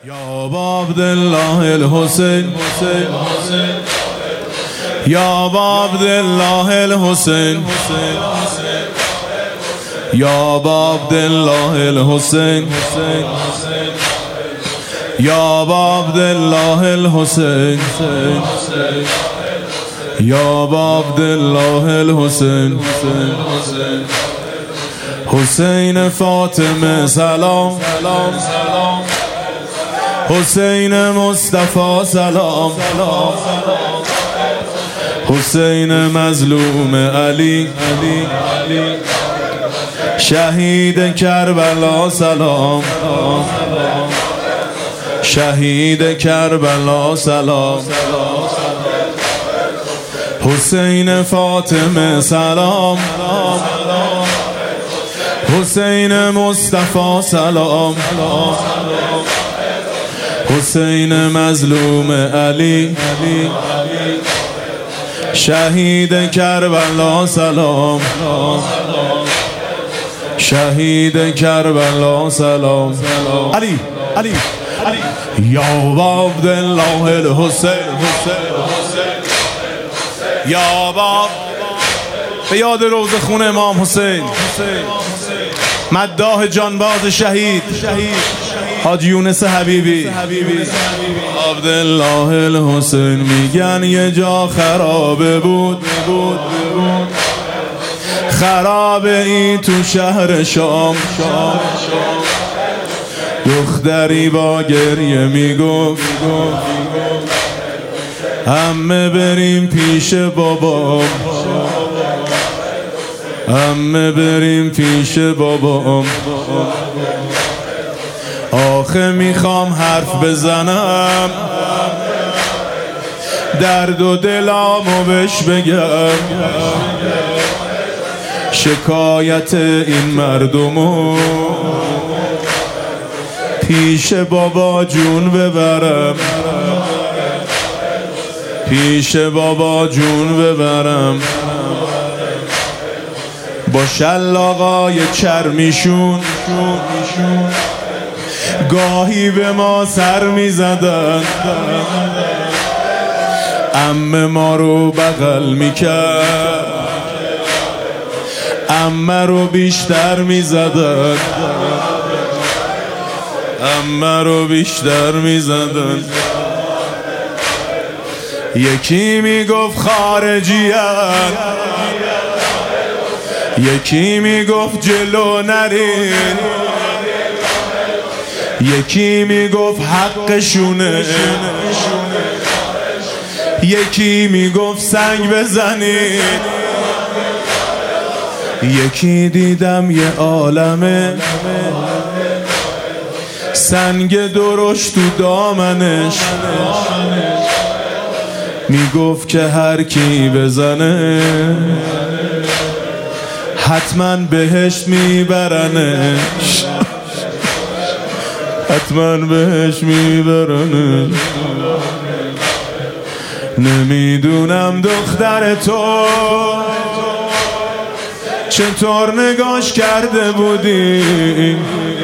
یا با عبدالله الحسین، یا با عبدالله الحسین، یا با عبدالله الحسین، یا با عبدالله الحسین، یا با عبدالله الحسین. حسین فاطمه سلام، حسین مصطفی سلام، حسین مظلوم علی، شهید کربلا سلام، شهید کربلا سلام. حسین فاطمه سلام، حسین مصطفی سلام، حسین مظلوم علی، شهید کربلا سلام، شهید کربلا سلام. علی علی یا عبدالله الحسین، یا با به یاد روضه خون امام حسین، مداح جانباز شهید حاجی یونس حبیبی. عبدالله الحسین میگن یه جا خرابه بود، خرابه ای تو شهر شام، دختری با گریه میگفت همه بریم پیش بابام، همه بریم پیش بابام. آخه میخوام حرف بزنم، درد و دلامو بهش بگم، شکایت این مردمو پیش بابا جون ببرم، پیش بابا جون ببرم. با شلاقای چرمیشون گاهی به ما سر میزدن، عمه ما رو بغل میکرد، عمه رو بیشتر میزدن، عمه رو بیشتر میزدن. یکی میگفت خارجیان، یکی میگفت جلو نرین، یکی میگفت حقشونه، یکی میگفت سنگ بزنید. یکی دیدم یه عالمه سنگ درشت تو دامنش، میگفت که هر کی بزنه حتما بهشت میبرنش، حتما بهشت میبرنش. نمیدونم دختر تو چطور نگاش کرده بودی،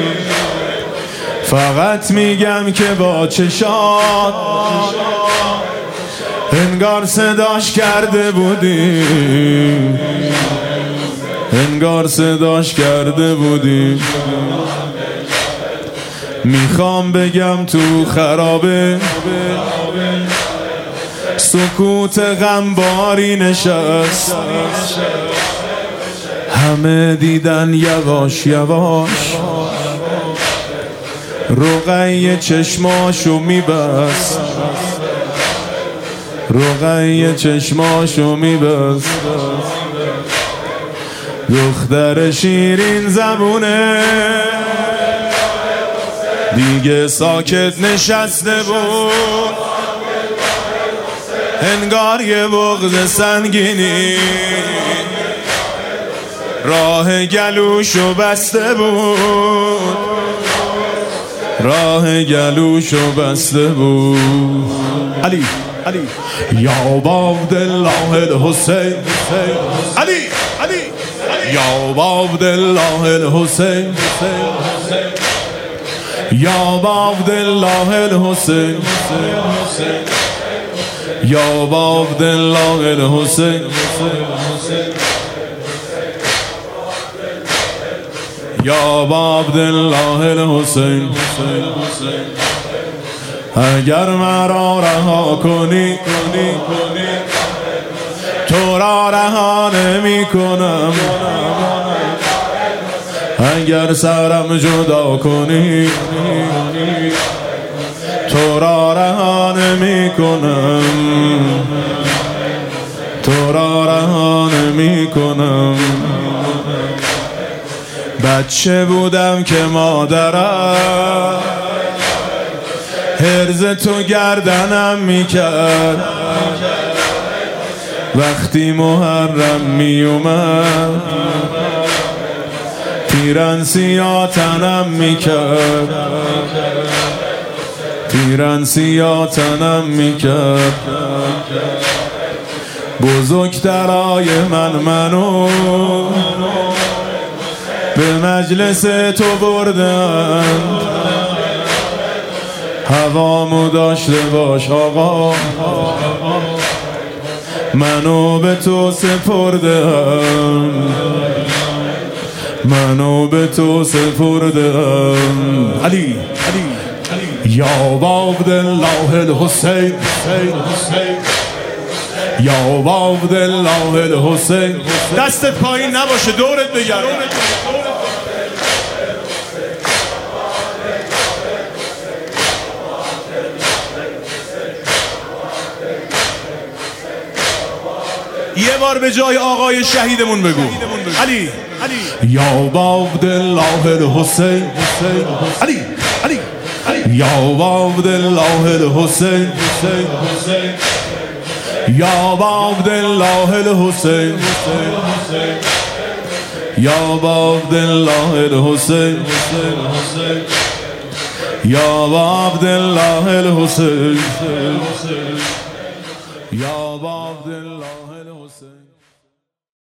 فقط میگم که با چشات انگار صداش کرده بودی، انگار صداش کرده بودی. میخوام بگم تو خرابه سکوت غمباری نشست، همه دیدن یواش یواش رقیه چشماشو میبست، رقیه چشماشو میبست. دختر شیرین زبونه دیگه ساکت نشسته بود، انگار یه بغض سنگینی راه گلوشو بسته بود، راه گلوشو بسته بود. علی علی یا با عبدالله الحسین، علی علی یا با عبدالله الحسین، یا عبدالله الحسین یا عبدالله الحسین یا عبدالله الحسین اگر مرا رها کنی تو را رها نمی کنم اگر سرم جدا کنی تو را رها نمی کنم تو را رها نمی کنم بچه بودم که مادرم حرز تو گردنم میکرد وقتی محرم میومد پیرن سیاه تنم میکرد پیرن سیاه تنم میکرد بزرگترای منو به مجلس تو بردن هوامو داشته باش آقا منو به تو سپردم منو به تو سپردم علی یا عبدالله الحسین یا عبدالله الحسین دستت پایین نباشه دورت بگرد یه بار به جای آقای شهیدمون بگو علی یا عبدالله الحسین علی یا عبدالله الحسین یا عبدالله الحسین یا عبدالله الحسین یا عبدالله الحسین یا عبدالله الحسین